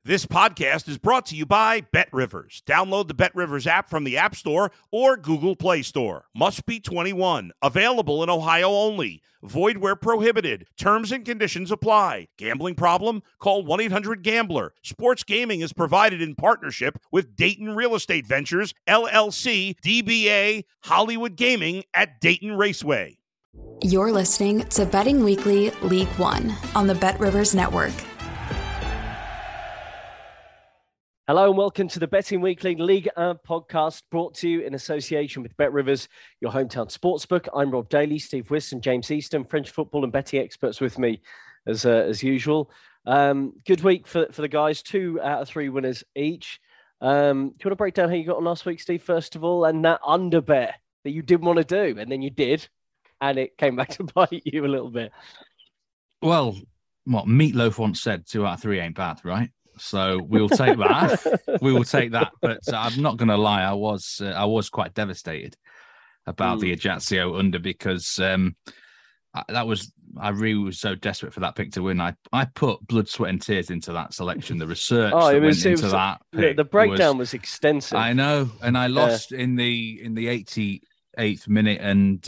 This podcast is brought to you by BetRivers. Download the BetRivers app from the App Store or Google Play Store. Must be 21. Available in Ohio only. Void where prohibited. Terms and conditions apply. Gambling problem? Call 1-800-GAMBLER. Sports gaming is provided in partnership with Dayton Real Estate Ventures, LLC, DBA, Hollywood Gaming at Dayton Raceway. You're listening to Betting Weekly League One on the BetRivers Network. Hello and welcome to the Betting Weekly League podcast, brought to you in association with BetRivers, your hometown sportsbook. I'm Rob Daly, Steve Wiss and James Easton, French football and betting experts with me as usual. Good week for the guys, 2 out of 3 winners each. Do you want to break down how you got on last week, Steve, first of all, and that under bet that you didn't want to do, and then you did, and it came back to bite you a little bit? Well, what Meatloaf once said, 2 out of 3 ain't bad, right? So we'll take that. We will take that. But I'm not going to lie, I was quite devastated about the Ajaccio under because I really was so desperate for that pick to win. I put blood, sweat, and tears into that selection. The research went into that pick. The breakdown was extensive. I know, and I lost in the 88th minute, and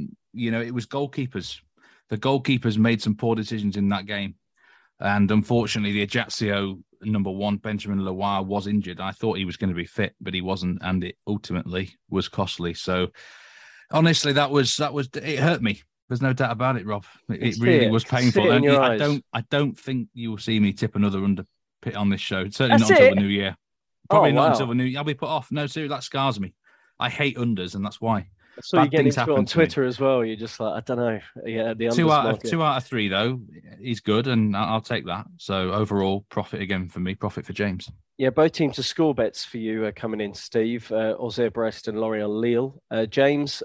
it was goalkeepers. The goalkeepers made some poor decisions in that game. And unfortunately, the Ajaccio number 1, Benjamin Loire, was injured. I thought he was going to be fit, but he wasn't, and it ultimately was costly. So, honestly, it hurt me. There's no doubt about it, Rob. It really was painful. I don't think you will see me tip another under pit on this show. Certainly not until the new year. Probably not until the new year. I'll be put off. No, seriously, that scars me. I hate unders, and that's why. So you get into it on Twitter as well. You're just like, I don't know. Yeah, the 2 out of 3 though, he's good, and I'll take that. So overall, profit again for me, profit for James. Yeah, both teams are score bets for you coming in, Steve. Auxerre Brest and Lorient Lille. James,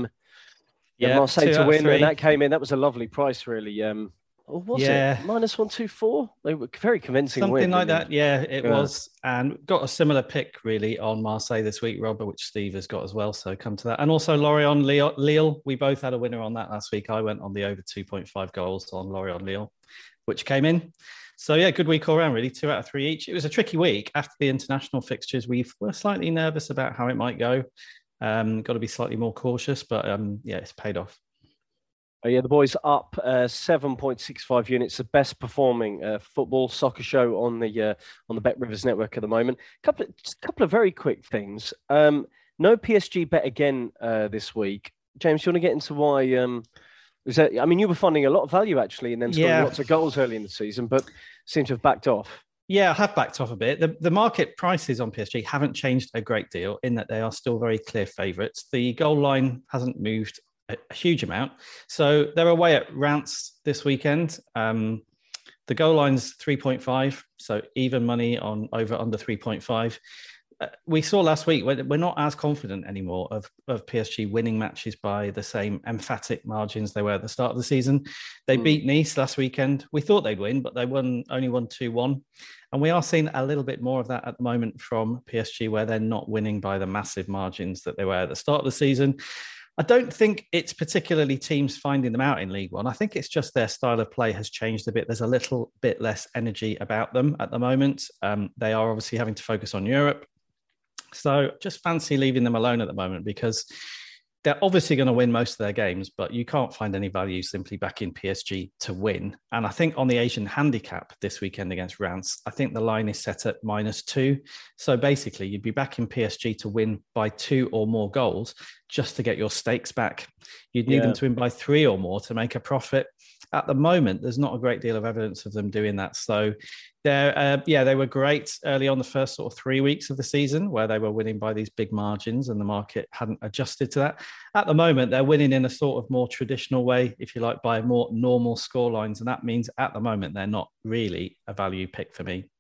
Marseille to win, and that came in. That was a lovely price, really. Or was it -124? They were very convincing. Something like that. Yeah, it was. And got a similar pick, really, on Marseille this week, Robert, which Steve has got as well. So come to that. And also Lorient Lille. We both had a winner on that last week. I went on the over 2.5 goals on Lorient Lille, which came in. So, yeah, good week all around, really. 2 out of 3 each. It was a tricky week. After the international fixtures, we were slightly nervous about how it might go. Got to be slightly more cautious, but it's paid off. The boys up 7.65 units, the best performing football soccer show on the BetRivers network at the moment. Couple of very quick things. No PSG bet again this week. James, you want to get into why? You were finding a lot of value actually, and then scoring lots of goals early in the season, but seem to have backed off. Yeah, I have backed off a bit. The market prices on PSG haven't changed a great deal in that they are still very clear favourites. The goal line hasn't moved a huge amount. So they're away at Reims this weekend. The goal line's 3.5, so even money on over under 3.5. We saw last week we're not as confident anymore of PSG winning matches by the same emphatic margins they were at the start of the season. They beat Nice last weekend. We thought they'd win, but they only won 2-1. And we are seeing a little bit more of that at the moment from PSG, where they're not winning by the massive margins that they were at the start of the season. I don't think it's particularly teams finding them out in League One. I think it's just their style of play has changed a bit. There's a little bit less energy about them at the moment. They are obviously having to focus on Europe. So just fancy leaving them alone at the moment, because they're obviously going to win most of their games, but you can't find any value simply backing PSG to win. And I think on the Asian handicap this weekend against Reims, I think the line is set at -2. So basically, you'd be backing PSG to win by 2 or more goals just to get your stakes back. You'd need them to win by 3 or more to make a profit. At the moment, there's not a great deal of evidence of them doing that. So they were great early on the first sort of 3 weeks of the season, where they were winning by these big margins and the market hadn't adjusted to that. At the moment, they're winning in a sort of more traditional way, if you like, by more normal score lines. And that means at the moment, they're not really a value pick for me.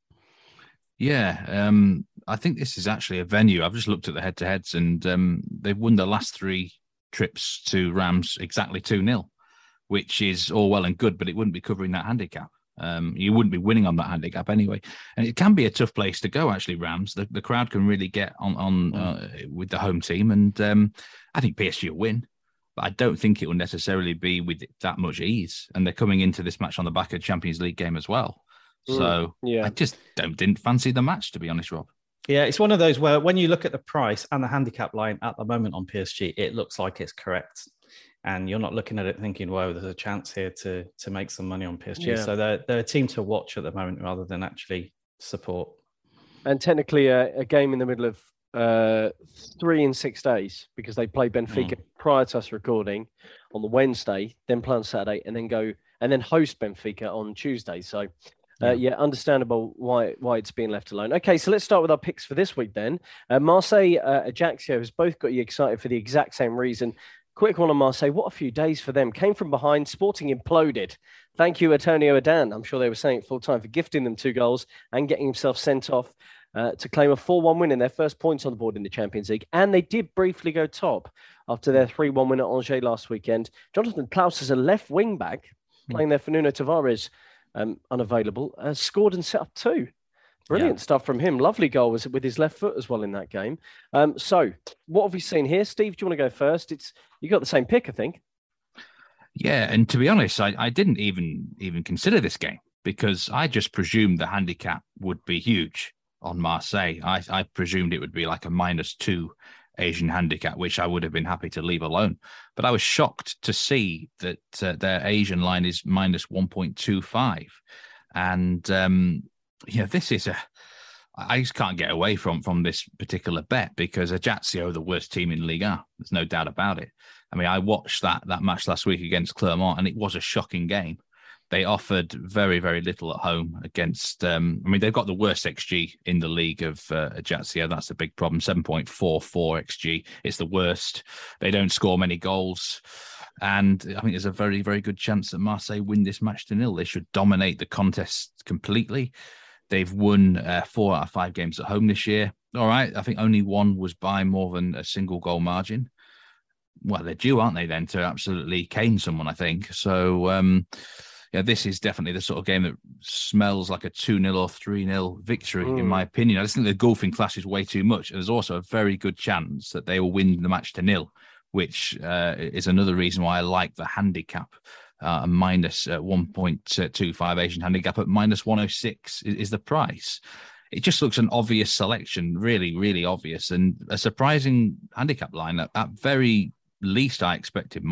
Yeah, I think this is actually a venue. I've just looked at the head-to-heads, and they've won the last 3 trips to Reims exactly 2-0, which is all well and good, but it wouldn't be covering that handicap. You wouldn't be winning on that handicap anyway. And it can be a tough place to go, actually, Reims. The crowd can really get on with the home team. And I think PSG will win, but I don't think it will necessarily be with that much ease. And they're coming into this match on the back of Champions League game as well. So I just didn't fancy the match, to be honest, Rob. Yeah, it's one of those where when you look at the price and the handicap line at the moment on PSG, it looks like it's correct. And you're not looking at it thinking, whoa, there's a chance here to make some money on PSG. Yeah. So they're a team to watch at the moment rather than actually support. And technically a game in the middle of 3 in 6 days, because they play Benfica prior to us recording on the Wednesday, then play on Saturday, and then host Benfica on Tuesday. So understandable why it's being left alone. Okay, so let's start with our picks for this week then. Marseille, Ajaccio has both got you excited for the exact same reason. Quick one on Marseille. What a few days for them. Came from behind. Sporting imploded. Thank you, Antonio Adan. I'm sure they were saying it full time for gifting them 2 goals and getting himself sent off to claim a 4-1 win in their first points on the board in the Champions League. And they did briefly go top after their 3-1 win at Angers last weekend. Jonathan Klaus is a left wing back playing there for Nuno Tavares, unavailable, scored and set up 2. Brilliant stuff from him. Lovely goal was with his left foot as well in that game. So what have we seen here? Steve, do you want to go first? You got the same pick, I think. Yeah, and to be honest, I didn't even consider this game because I just presumed the handicap would be huge on Marseille. I presumed it would be like a -2 Asian handicap, which I would have been happy to leave alone. But I was shocked to see that their Asian line is -1.25. And this is I just can't get away from this particular bet because Ajaccio are the worst team in Ligue 1. There's no doubt about it. I mean, I watched that match last week against Clermont, and it was a shocking game. They offered very, very little at home against. They've got the worst XG in the league of Ajaccio. That's the big problem. 7.44 XG. It's the worst. They don't score many goals. And I think there's a very, very good chance that Marseille win this match to 0. They should dominate the contest completely. They've won 4 out of 5 games at home this year. All right. I think only one was by more than a single goal margin. Well, they're due, aren't they, then, to absolutely cane someone, I think. So, this is definitely the sort of game that smells like a 2-0 or 3-0 victory, in my opinion. I just think the golfing class is way too much. There's also a very good chance that they will win the match to 0, which is another reason why I like the handicap. A -1.25 Asian handicap at -106 is the price. It just looks an obvious selection, really, really obvious, and a surprising handicap line. At very least, I expected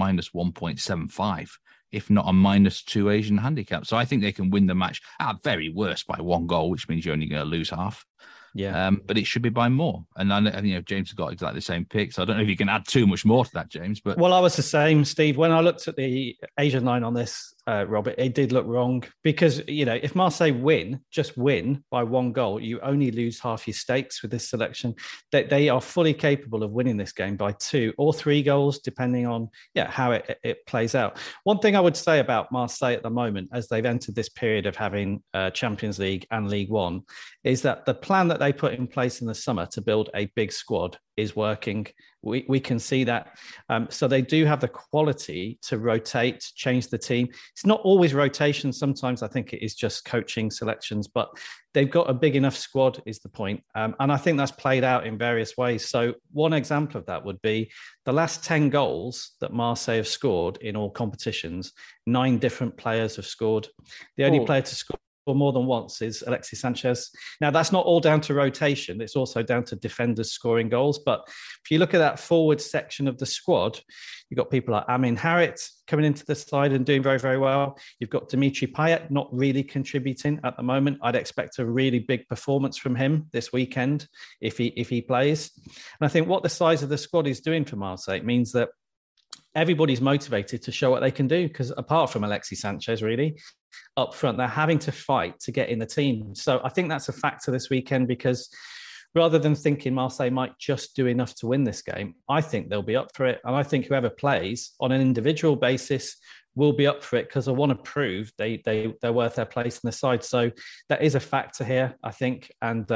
-1.75, if not a -2 Asian handicap. So I think they can win the match at very worst by 1 goal, which means you're only going to lose half. Yeah, but it should be by more. And I James has got exactly the same pick, so I don't know if you can add too much more to that, James. But I was the same, Steve. When I looked at the Asian line on this, Robert, it did look wrong because if Marseille just win by 1 goal, you only lose half your stakes with this selection. They are fully capable of winning this game by 2 or 3 goals, depending on how it plays out. One thing I would say about Marseille at the moment, as they've entered this period of having Champions League and Ligue 1, is that the plan that they put in place in the summer to build a big squad is working. We can see that. So they do have the quality to rotate, change the team. It's not always rotation. Sometimes I think it is just coaching selections, but they've got a big enough squad is the point. And I think that's played out in various ways. So one example of that would be the last 10 goals that Marseille have scored in all competitions, 9 different players have scored. The only player to score more than once is Alexis Sanchez. Now, that's not all down to rotation. It's also down to defenders scoring goals. But if you look at that forward section of the squad, you've got people like Amin Harit coming into the side and doing very, very well. You've got Dimitri Payet not really contributing at the moment. I'd expect a really big performance from him this weekend if he plays. And I think what the size of the squad is doing for Marseille means that everybody's motivated to show what they can do, because apart from Alexis Sanchez, really, up front, they're having to fight to get in the team. So I think that's a factor this weekend, because rather than thinking Marseille might just do enough to win this game, I think they'll be up for it. And I think whoever plays on an individual basis will be up for it, because they want to prove they're worth their place in the side. So that is a factor here, I think,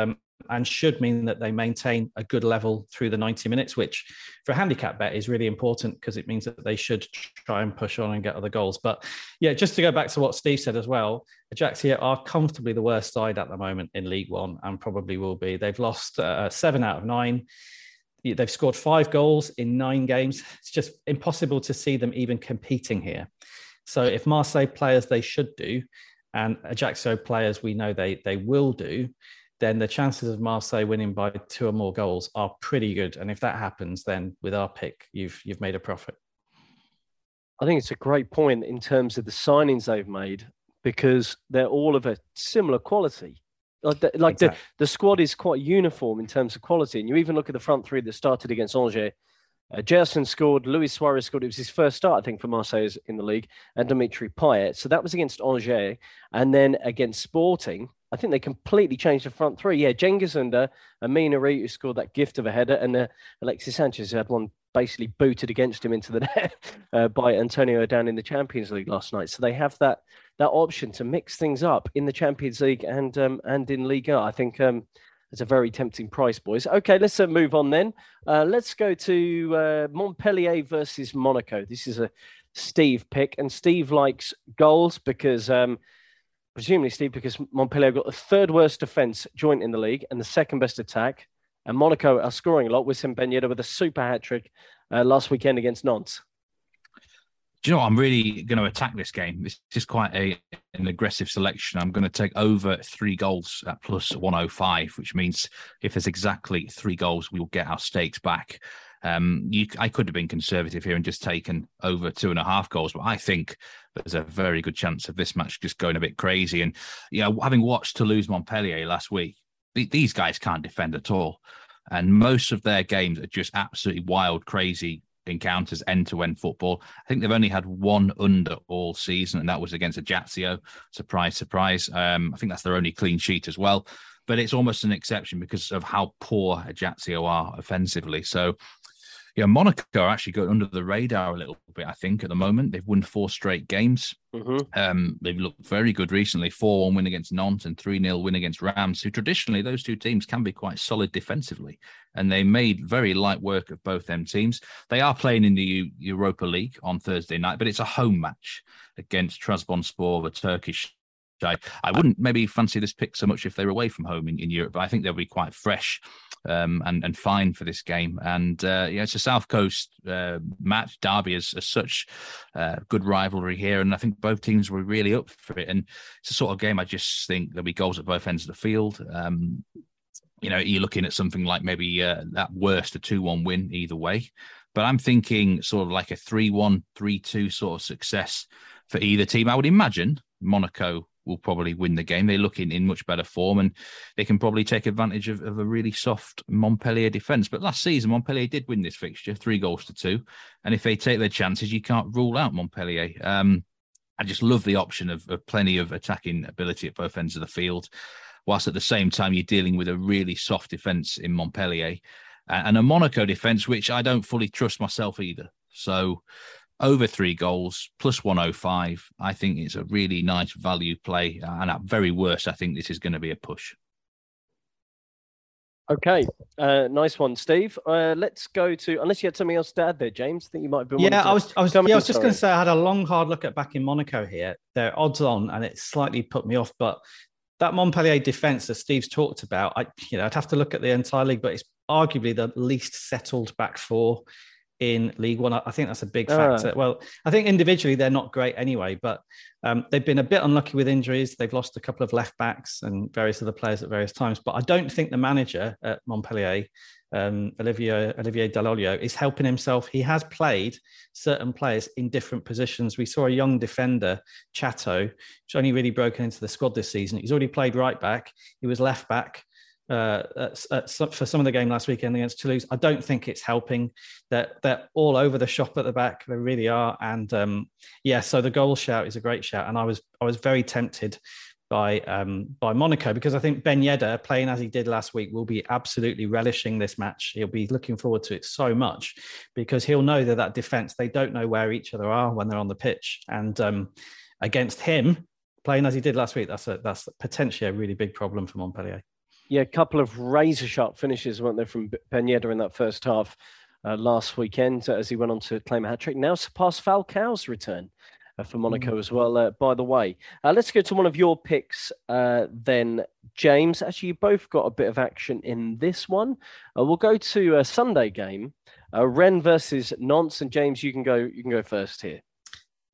and should mean that they maintain a good level through the 90 minutes, which for a handicap bet is really important, because it means that they should try and push on and get other goals. But yeah, just to go back to what Steve said as well, Ajaccio are comfortably the worst side at the moment in Ligue 1 and probably will be. They've lost 7 out of 9. They've scored 5 goals in 9 games. It's just impossible to see them even competing here. So if Marseille play as they should do and Ajaccio players we know they will do, then the chances of Marseille winning by 2 or more goals are pretty good. And if that happens, then with our pick, you've made a profit. I think it's a great point in terms of the signings they've made, because they're all of a similar quality. Exactly. The squad is quite uniform in terms of quality. And you even look at the front three that started against Angers. Gerson scored, Luis Suarez scored. It was his first start, I think, for Marseille in the league, and Dimitri Payet. So that was against Angers. And then against Sporting, I think they completely changed the front three. Yeah, Cengiz Under, Amina Reed, who scored that gift of a header, and Alexis Sanchez, who had one basically booted against him into the net by Antonio down in the Champions League last night. So they have that option to mix things up in the Champions League and in Liga. I think it's a very tempting price, boys. Okay, let's move on then. Let's go to Montpellier versus Monaco. This is a Steve pick, and Steve likes goals because, presumably, Steve, because Montpellier got the third worst defence joint in the league and the second best attack. And Monaco are scoring a lot. Wissam Ben Yedder with a super hat-trick last weekend against Nantes. Do you know what? I'm really going to attack this game. This is quite an aggressive selection. I'm going to take over 3 goals at plus 105, which means if there's exactly 3 goals, we will get our stakes back. I could have been conservative here and just taken over 2.5 goals, but I think there's a very good chance of this match just going a bit crazy. And, having watched Toulouse Montpellier last week, these guys can't defend at all. And most of their games are just absolutely wild, crazy encounters, end-to-end football. I think they've only had 1 under all season, and that was against Ajaccio. Surprise, surprise. I think that's their only clean sheet as well. But it's almost an exception because of how poor Ajaccio are offensively. So, Monaco are actually going under the radar a little bit, I think, at the moment. They've won 4 straight games. Mm-hmm. They've looked very good recently. 4-1 win against Nantes and 3-0 win against Reims, who traditionally, those 2 teams can be quite solid defensively. And they made very light work of both them teams. They are playing in the Europa League on Thursday night, but it's a home match against Trabzonspor, the Turkish. I wouldn't maybe fancy this pick so much if they were away from home in Europe, but I think they'll be quite fresh and fine for this game. And it's a South Coast match, derby as such, good rivalry here, and I think both teams were really up for it. And it's a sort of game I just think there'll be goals at both ends of the field. You're looking at something like maybe at worst a 2-1 win either way. But I'm thinking sort of like a 3-1, 3-2 sort of success for either team. I would imagine Monaco will probably win the game. They look in much better form, and they can probably take advantage of a really soft Montpellier defence. But last season, Montpellier did win this fixture, 3-2. And if they take their chances, you can't rule out Montpellier. I just love the option of plenty of attacking ability at both ends of the field, whilst at the same time you're dealing with a really soft defence in Montpellier and a Monaco defence, which I don't fully trust myself either. So over 3 goals, plus 105. I think it's a really nice value play. And at very worst, I think this is going to be a push. Okay, nice one, Steve. Let's go to, unless you had something else to add there, James. I think you might have been. I was just going to say I had a long, hard look at back in Monaco here. They're odds on, and it slightly put me off. But that Montpellier defence that Steve's talked about, I'd have to look at the entire league, but it's arguably the least settled back 4 in League One. I think that's a big factor. Well, I think individually they're not great anyway, but they've been a bit unlucky with injuries. They've lost a couple of left backs and various other players at various times. But I don't think the manager at Montpellier, Olivier Dall'Oglio, is helping himself. He has played certain players in different positions. We saw a young defender, Chateau, who's only really broken into the squad this season. He's already played right back. He was left back for some of the game last weekend against Toulouse. I don't think it's helping. They're all over the shop at the back. They really are. And so the goal shout is a great shout. And I was very tempted by Monaco, because I think Ben Yedder, playing as he did last week, will be absolutely relishing this match. He'll be looking forward to it so much, because he'll know that defence, they don't know where each other are when they're on the pitch. And against him, playing as he did last week, that's potentially a really big problem for Montpellier. Yeah, a couple of razor-sharp finishes, weren't there, from Ben Yedder in that first half last weekend, as he went on to claim a hat-trick. Now surpassed Falcao's return for Monaco as well, by the way. Let's go to one of your picks then, James. Actually, you both got a bit of action in this one. We'll go to a Sunday game, Rennes versus Nantes. And James, you can go first here.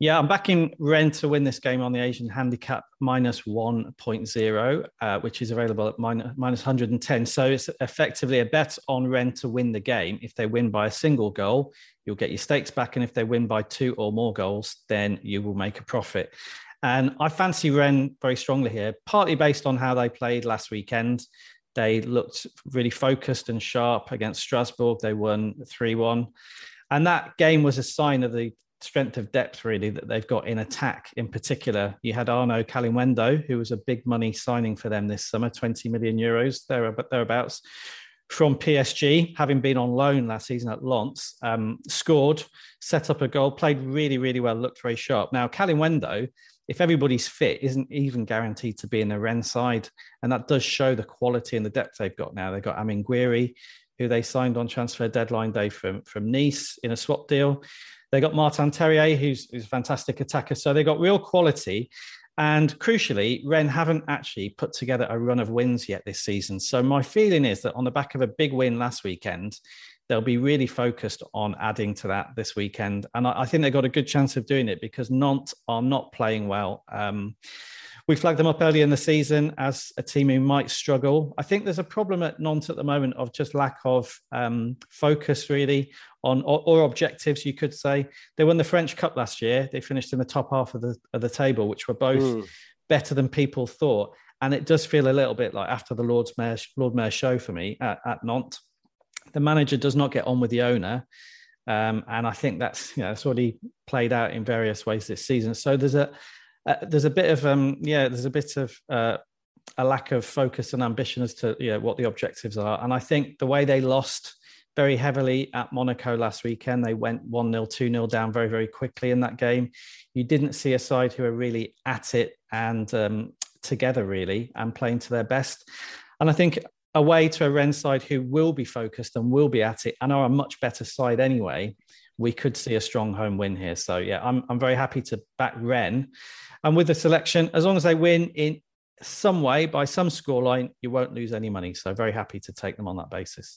Yeah, I'm backing Rennes to win this game on the Asian handicap minus 1.0, which is available at minus 110. So it's effectively a bet on Rennes to win the game. If they win by a single goal, you'll get your stakes back. And if they win by 2 or more goals, then you will make a profit. And I fancy Rennes very strongly here, partly based on how they played last weekend. They looked really focused and sharp against Strasbourg. They won 3-1. And that game was a sign of the strength of depth, really, that they've got in attack in particular. You had Arnaud Kaliwendo, who was a big money signing for them this summer, 20 million euros, thereabouts, from PSG, having been on loan last season at Lens, scored, set up a goal, played really, really well, looked very sharp. Now, Kaliwendo, if everybody's fit, isn't even guaranteed to be in the Rennes side. And that does show the quality and the depth they've got now. They've got Amine Gouiri, who they signed on transfer deadline day from Nice in a swap deal. They got Martin Terrier, who's a fantastic attacker. So they got real quality. And crucially, Rennes haven't actually put together a run of wins yet this season. So my feeling is that on the back of a big win last weekend, they'll be really focused on adding to that this weekend. And I think they've got a good chance of doing it because Nantes are not playing well. We flagged them up earlier in the season as a team who might struggle. I think there's a problem at Nantes at the moment of just lack of focus, really, on or objectives, you could say. They won the French Cup last year. They finished in the top half of the table, which were both better than people thought. And it does feel a little bit like after the Lord Mayor show for me at Nantes. The manager does not get on with the owner. And I think that's already played out in various ways this season. So there's a bit of a lack of focus and ambition as to what the objectives are. And I think the way they lost very heavily at Monaco last weekend, they went 1-0, 2-0 down very, very quickly in that game. You didn't see a side who are really at it and together, really, and playing to their best. And I think away to a Rennes side who will be focused and will be at it and are a much better side anyway, we could see a strong home win here. So, yeah, I'm very happy to back Rennes. And with the selection, as long as they win in some way, by some scoreline, you won't lose any money. So very happy to take them on that basis.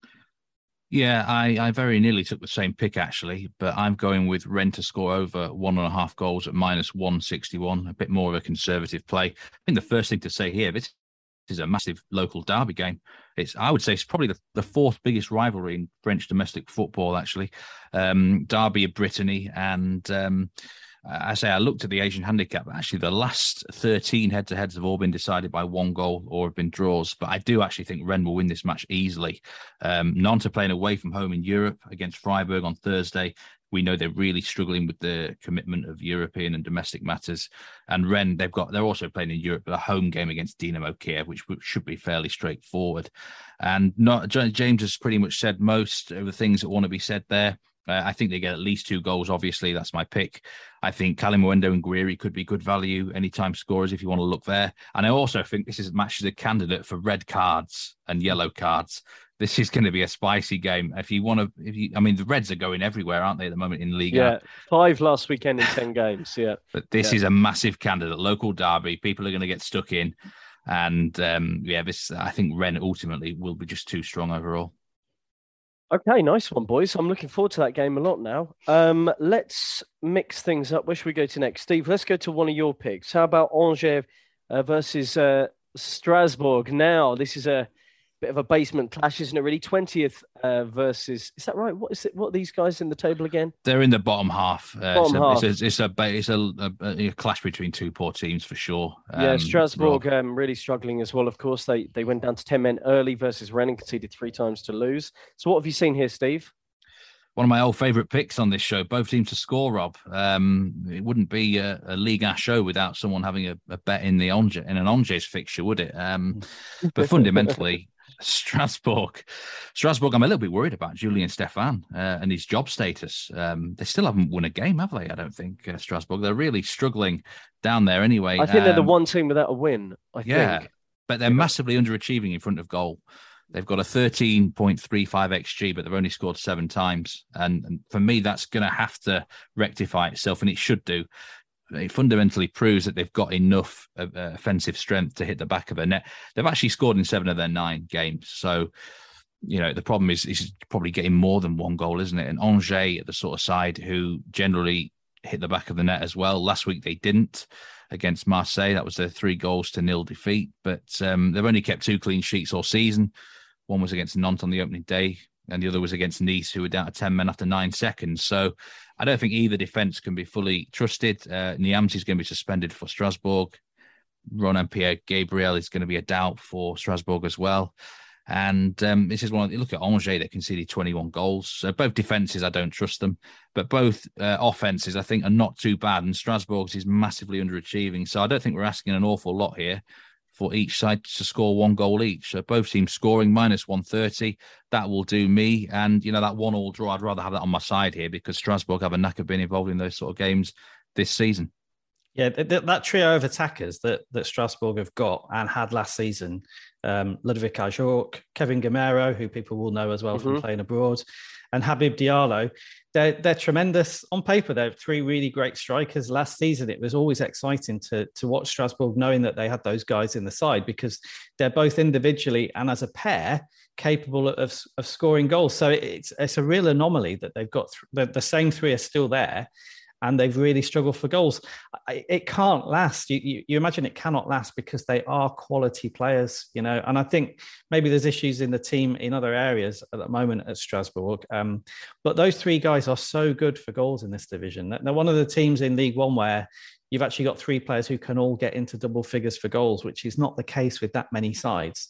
Yeah, I very nearly took the same pick, actually, but I'm going with Rennes to score over 1.5 goals at minus 161, a bit more of a conservative play. I think the first thing to say here, this is a massive local derby game. I would say it's probably the fourth biggest rivalry in French domestic football, actually. Derby of Brittany. And I looked at the Asian handicap. Actually, the last 13 head-to-heads have all been decided by 1 goal or have been draws. But I do actually think Rennes will win this match easily. Nantes are playing away from home in Europe against Freiburg on Thursday. We know they're really struggling with the commitment of European and domestic matters. And Rennes, they're also playing in Europe, but a home game against Dynamo Kiev, which should be fairly straightforward. And James has pretty much said most of the things that want to be said there. I think they get at least 2 goals, obviously. That's my pick. I think Kaliwendo and Gouiri could be good value anytime scorers if you want to look there. And I also think this match is a candidate for red cards and yellow cards. This is going to be a spicy game. The Reds are going everywhere, aren't they, at the moment in Liga? Yeah, 5 last weekend in 10 games, yeah. But this is a massive candidate, local derby. People are going to get stuck in. And, I think Rennes ultimately will be just too strong overall. Okay, nice one, boys. I'm looking forward to that game a lot now. Let's mix things up. Where should we go to next? Steve, let's go to one of your picks. How about Angers versus Strasbourg? Now, this is a bit of a basement clash, isn't it? Really, 20th versus. Is that right? What is it? What are these guys in the table again? They're in the bottom half. Half. It's a clash between 2 poor teams for sure. Strasbourg really struggling as well. Of course, they went down to 10 men early versus Rennes and conceded 3 times to lose. So, what have you seen here, Steve? One of my old favourite picks on this show, both teams to score, Rob. It wouldn't be a Liga show without someone having a bet in an Angers fixture, would it? But fundamentally, Strasbourg, I'm a little bit worried about Julien Stéphan and his job status. They still haven't won a game, have they? I don't think, Strasbourg. They're really struggling down there anyway. I think they're the one team without a win, I think. But they're massively underachieving in front of goal. They've got a 13.35 XG, but they've only scored 7 times. And for me, that's going to have to rectify itself, and it should do. It fundamentally proves that they've got enough offensive strength to hit the back of a net. They've actually scored in 7 of their 9 games. So, the problem is probably getting more than 1 goal, isn't it? And Angers are the sort of side who generally hit the back of the net as well. Last week they didn't against Marseille. That was their 3-0 defeat. But they've only kept 2 clean sheets all season. One was against Nantes on the opening day, and the other was against Nice, who were down to 10 men after 9 seconds. So I don't think either defence can be fully trusted. Niamsi is going to be suspended for Strasbourg. Ronan Pierre-Gabriel is going to be a doubt for Strasbourg as well. And this is one. Look at Angers; they conceded 21 goals. So both defences, I don't trust them, but both offences, I think, are not too bad. And Strasbourg's is massively underachieving. So I don't think we're asking an awful lot here for each side to score 1 goal each. So both teams scoring -130. That will do me. And that 1-1 draw, I'd rather have that on my side here because Strasbourg have a knack of being involved in those sort of games this season. Yeah, that trio of attackers that Strasbourg have got and had last season, Ludovic Ajorc, Kevin Gamero, who people will know as well from playing abroad, and Habib Diallo, they're tremendous. On paper, they're 3 really great strikers. Last season, it was always exciting to watch Strasbourg, knowing that they had those guys in the side because they're both individually and as a pair capable of scoring goals. So it's a real anomaly that they've got the same 3 are still there, and they've really struggled for goals. It can't last. You imagine it cannot last because they are quality players, And I think maybe there's issues in the team in other areas at the moment at Strasbourg. But those 3 guys are so good for goals in this division. They're one of the teams in League One where you've actually got 3 players who can all get into double figures for goals, which is not the case with that many sides.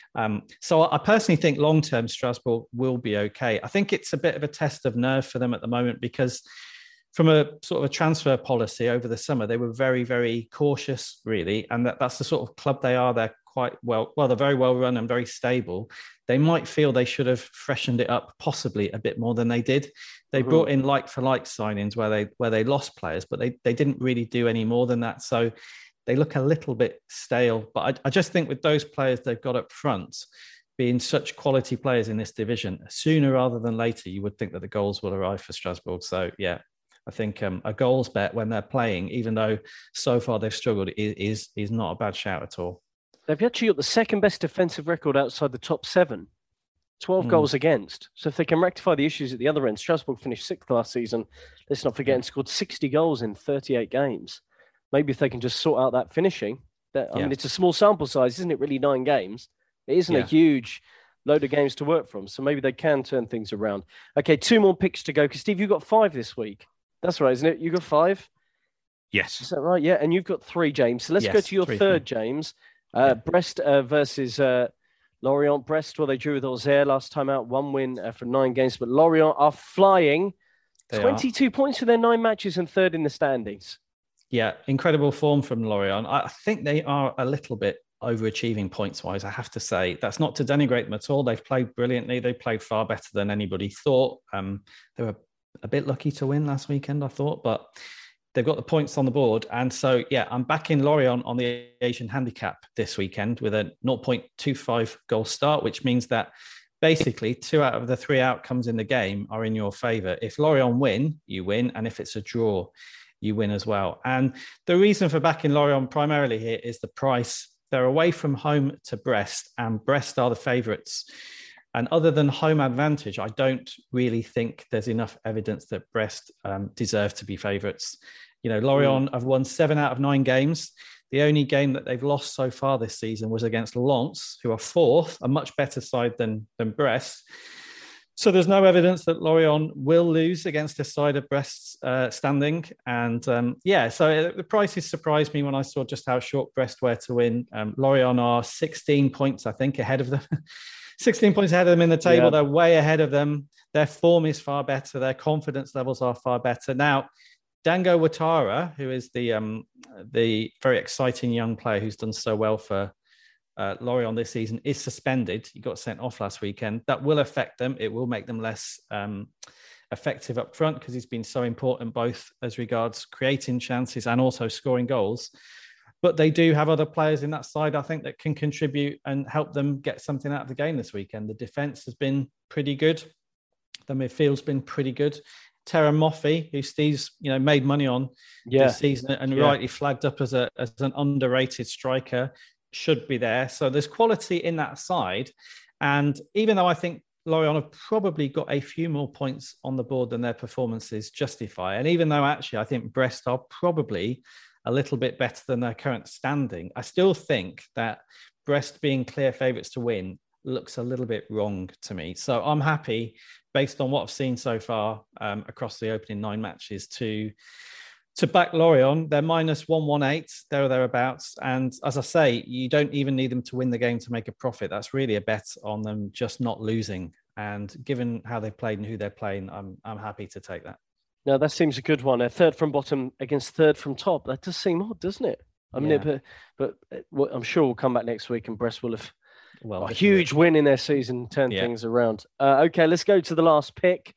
So I personally think long-term Strasbourg will be okay. I think it's a bit of a test of nerve for them at the moment because from a sort of a transfer policy over the summer, they were very, very cautious, really. And that's the sort of club they are. They're quite they're very well run and very stable. They might feel they should have freshened it up possibly a bit more than they did. They brought in like-for-like signings where they lost players, but they didn't really do any more than that. So they look a little bit stale. But I just think with those players they've got up front, being such quality players in this division, sooner rather than later, you would think that the goals will arrive for Strasbourg. So, yeah. I think a goals bet when they're playing, even though so far they've struggled, is not a bad shout at all. They've actually got the second best defensive record outside the top 7, 12 goals against. So if they can rectify the issues at the other end, Strasbourg finished 6th last season. Let's not forget, and scored 60 goals in 38 games. Maybe if they can just sort out that finishing. I mean, it's a small sample size, isn't it? Really, 9 games. It isn't a huge load of games to work from. So maybe they can turn things around. Okay, 2 more picks to go. Because Steve, you've got 5 this week. That's right, isn't it? You got 5? Yes. Is that right? Yeah. And you've got 3, James. So let's go to your third, James. Brest versus Lorient. Brest, well, they drew with Auxerre last time out. 1 win for 9 games. But Lorient are flying. 22 points for their 9 matches and 3rd in the standings. Yeah, incredible form from Lorient. I think they are a little bit overachieving points-wise, I have to say. That's not to denigrate them at all. They've played brilliantly. They played far better than anybody thought. They were a bit lucky to win last weekend, I thought, but they've got the points on the board. And so, I'm backing Lorient on the Asian handicap this weekend with a 0.25 goal start, which means that basically 2 out of the 3 outcomes in the game are in your favour. If Lorient win, you win. And if it's a draw, you win as well. And the reason for backing Lorient primarily here is the price. They're away from home to Brest, and Brest are the favourites. And other than home advantage, I don't really think there's enough evidence that Brest deserve to be favourites. Lorient have won 7 out of 9 games. The only game that they've lost so far this season was against Lens, who are 4th, a much better side than Brest. So there's no evidence that Lorient will lose against a side of Brest's standing. And so the prices surprised me when I saw just how short Brest were to win. Lorient are 16 points, I think, ahead of them. 16 points ahead of them in the table. Yeah. They're way ahead of them. Their form is far better. Their confidence levels are far better. Now, Dango Ouattara, who is the very exciting young player who's done so well for Lorient this season, is suspended. He got sent off last weekend. That will affect them. It will make them less effective up front because he's been so important both as regards creating chances and also scoring goals. But they do have other players in that side, I think, that can contribute and help them get something out of the game this weekend. The defence has been pretty good. The midfield's been pretty good. Tera Moffi, who Steve's made money on this season and rightly flagged up as an underrated striker, should be there. So there's quality in that side. And even though I think Lorient have probably got a few more points on the board than their performances justify. And even though actually I think Brest are probably a little bit better than their current standing, I still think that Brest being clear favourites to win looks a little bit wrong to me. So I'm happy, based on what I've seen so far across the opening 9 matches, to back Lorient. They're minus 118, there or thereabouts. And as I say, you don't even need them to win the game to make a profit. That's really a bet on them just not losing. And given how they've played and who they're playing, I'm happy to take that. No, that seems a good one. A third from bottom against third from top. That does seem odd, doesn't it? I mean, Yeah. but I'm sure we'll come back next week and Brest will have Well, a huge win in their season, turn things around. Okay, let's go to the last pick.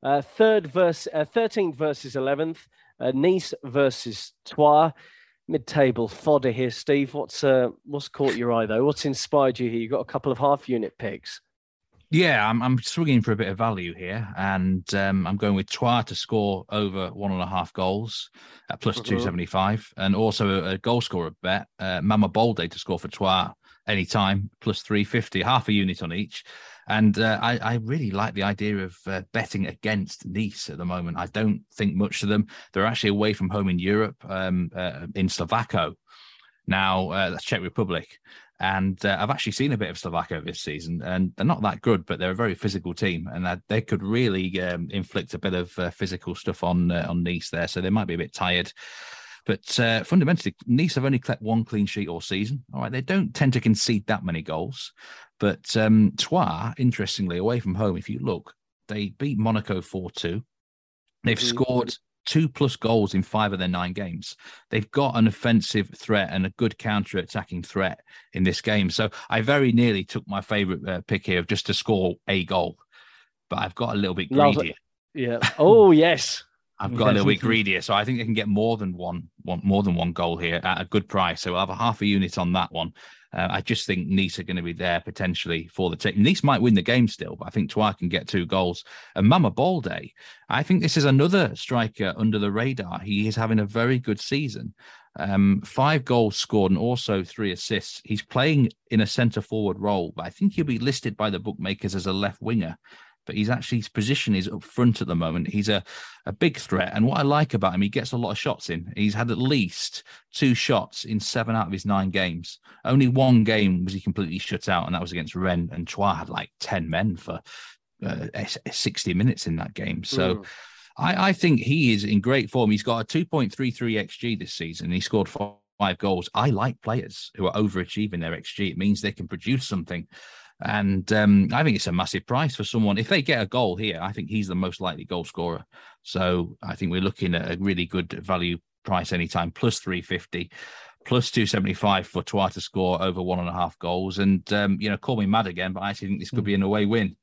13th versus 11th. Nice versus Troyes. Mid-table fodder here, Steve. What's caught your eye, though? What's inspired you here? You've got a couple of half-unit picks. Yeah, I'm swinging for a bit of value here, and I'm going with Troyes to score over 1.5 goals at plus 275, and also a goal scorer bet, Mama Balde to score for Troyes anytime, plus 350, half a unit on each. And I really like the idea of betting against Nice at the moment. I don't think much of them. They're actually away from home in Europe, in Slovakia. Now, that's Czech Republic. And I've actually seen a bit of Slovakia this season, and they're not that good, but they're a very physical team, and they could really inflict a bit of physical stuff on Nice there. So they might be a bit tired. But fundamentally, Nice have only kept 1 clean sheet all season. All right, they don't tend to concede that many goals. But Troyes, interestingly, away from home, if you look, they beat Monaco 4-2. They've scored 2+ goals in 5 of their 9 games. They've got an offensive threat and a good counter-attacking threat in this game. So I very nearly took my favourite pick here of just to score a goal. But I've got a little bit greedier. Yeah. Oh, yes. I've got a little bit greedier, so I think they can get more than one goal here at a good price. So I'll have a half a unit on that one. I just think Nice are going to be there potentially for the take. Nice might win the game still, but I think Troyes can get 2 goals. And Mama Balde, I think this is another striker under the radar. He is having a very good season. 5 goals scored and also 3 assists. He's playing in a centre-forward role, but I think he'll be listed by the bookmakers as a left winger. But his position is up front at the moment. He's a big threat. And what I like about him, he gets a lot of shots in. He's had at least 2 shots in 7 out of his 9 games. Only 1 game was he completely shut out, and that was against Rennes. And Troyes had like 10 men for 60 minutes in that game. So I think he is in great form. He's got a 2.33 XG this season. He scored 5 goals. I like players who are overachieving their XG. It means they can produce something. And I think it's a massive price for someone. If they get a goal here, I think he's the most likely goal scorer. So I think we're looking at a really good value price anytime, plus 350, plus 275 for Troyes to score over 1.5 goals. And, call me mad again, but I actually think this could be an away win.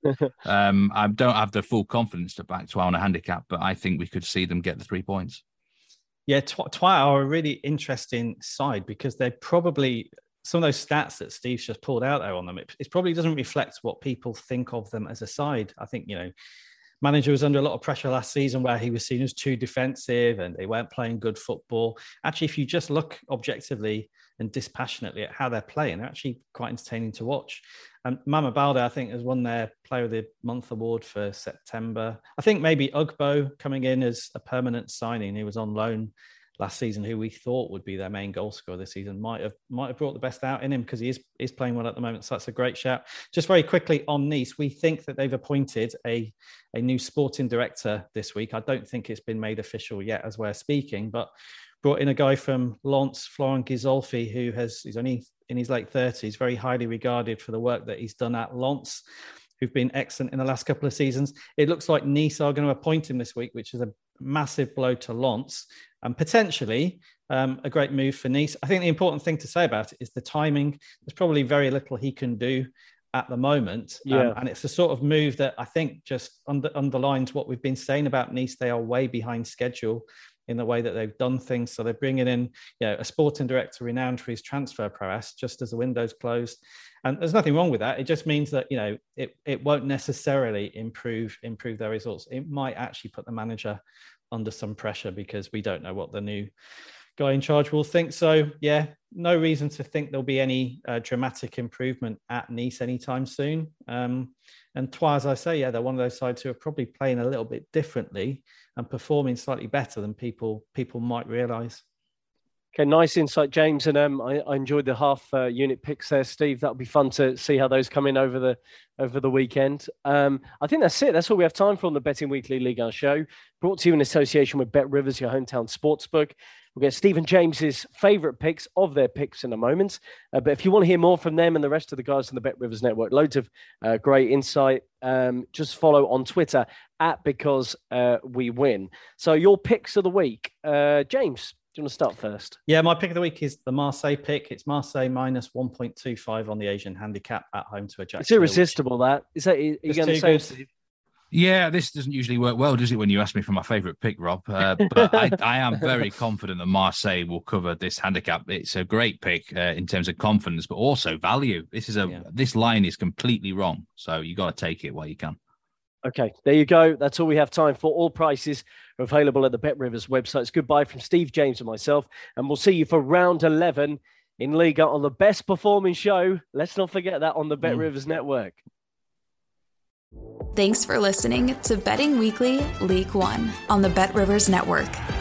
I don't have the full confidence to back Troyes on a handicap, but I think we could see them get the 3 points. Yeah, Troyes are a really interesting side because they probably... some of those stats that Steve's just pulled out there on them, it probably doesn't reflect what people think of them as a side. I think, manager was under a lot of pressure last season where he was seen as too defensive and they weren't playing good football. Actually, if you just look objectively and dispassionately at how they're playing, they're actually quite entertaining to watch. And Mama Balde, I think, has won their Player of the Month award for September. I think maybe Ugbo coming in as a permanent signing, who was on loan last season, who we thought would be their main goal scorer this season, might have brought the best out in him because he is playing well at the moment. So that's a great shout. Just very quickly on Nice, we think that they've appointed a new sporting director this week. I don't think it's been made official yet as we're speaking, but brought in a guy from Lens, Florent Ghisolfi, he's only in his late 30s, very highly regarded for the work that he's done at Lens, who've been excellent in the last couple of seasons. It looks like Nice are going to appoint him this week, which is a massive blow to Lens and potentially a great move for Nice. I think the important thing to say about it is the timing. There's probably very little he can do at the moment. And it's the sort of move that I think just underlines what we've been saying about Nice. They are way behind schedule in the way that they've done things. So they're bringing in a sporting director renowned for his transfer prowess just as the window's closed. And there's nothing wrong with that. It just means that, it won't necessarily improve their results. It might actually put the manager under some pressure because we don't know what the new guy in charge will think so. Yeah, no reason to think there'll be any dramatic improvement at Nice anytime soon. And Troyes, as I say, yeah, they're one of those sides who are probably playing a little bit differently and performing slightly better than people might realise. Okay, nice insight, James. And I enjoyed the half unit picks there, Steve. That'll be fun to see how those come in over the weekend. I think that's it. That's all we have time for on the Betting Weekly Ligue 1 show, brought to you in association with Bet Rivers, your hometown sportsbook. We'll get Steve and James's favourite picks of their picks in a moment. But if you want to hear more from them and the rest of the guys on the Bet Rivers Network, loads of great insight. Just follow on Twitter @BecauseWeWin. So your picks of the week, James. Do you want to start first? Yeah, my pick of the week is the Marseille pick. It's Marseille minus 1.25 on the Asian handicap at home to Ajax. It's irresistible, that. Is that, are you going to say, Steve? Yeah, this doesn't usually work well, does it, when you ask me for my favourite pick, Rob? But I am very confident that Marseille will cover this handicap. It's a great pick in terms of confidence, but also value. This line is completely wrong, so you got to take it while you can. Okay, there you go. That's all we have time for. All prices are available at the Bet Rivers website. It's goodbye from Steve, James, and myself, and we'll see you for round 11 in Liga on the best performing show. Let's not forget that on the Bet Rivers Network. Thanks for listening to Betting Weekly League One on the Bet Rivers Network.